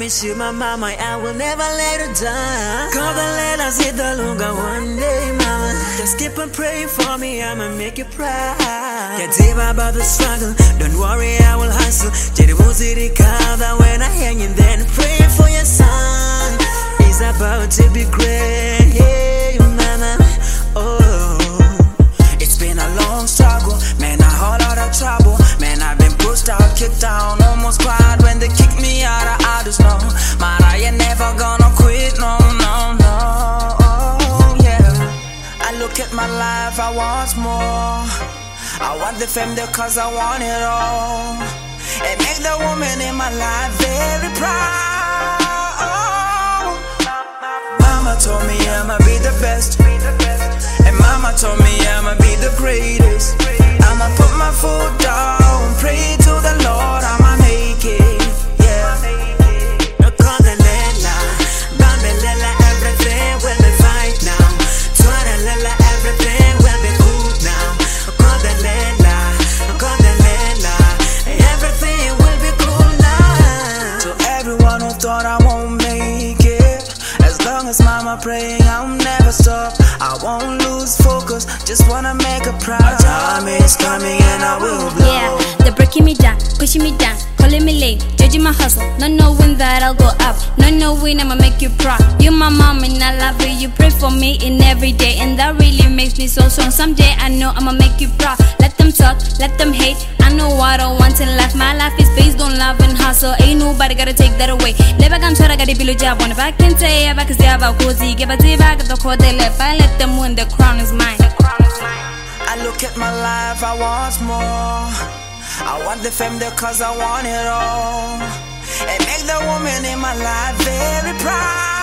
promise you, my mama, I will never let her down. Call the letters, hit the lunga one day, mama. Just keep on praying for me, I'ma make you proud. Get deep about the struggle, don't worry, I will hustle. Jerry Muziri Kada when I hang in then pray for your son. He's about to be great, hey, mama. Oh, it's been a long struggle, man, a whole lot of trouble. Man, I've been pushed out, kicked down, almost cried when they kicked me out. I just know, man, I ain't never gonna quit, no, no, no, oh, yeah. I look at my life, I want more. I want the fame there cause I want it all. And make the woman in my life very proud. Mama told me I'ma be the best, and mama told me I'ma be the greatest. I'ma put my foot down, pray to the Lord, I'ma make it, yeah. Everything will be fine now. Everything will be cool now. Everything will be cool now. To everyone who thought I won't make it, as long as mama praying, I'll never stop. I won't lose focus, just wanna make her proud. My time is coming and I will blow. Yeah, they're breaking me down, pushing me down, calling me late, judging my hustle, not knowing that I'll go up, not knowing I'ma make you proud. You're my mom and I love you, you pray for me in every day, and that really makes me so strong. Someday I know I'ma make you proud. Let them talk, let them hate, I know what I want in life. My life is based on love and hustle, ain't nobody gotta take that away. Never gonna try to get a below job on if I can say if I can say about cozy, give a day back at the court they left. I let them win, the crown is mine. I look at my life, I want more. I want the fame there cause I want it all. And make the woman in my life very proud.